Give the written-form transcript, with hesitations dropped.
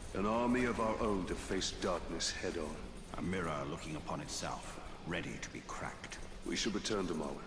An army of our own to face darkness head-on. A mirror looking upon itself, ready to be cracked. We should return tomorrow.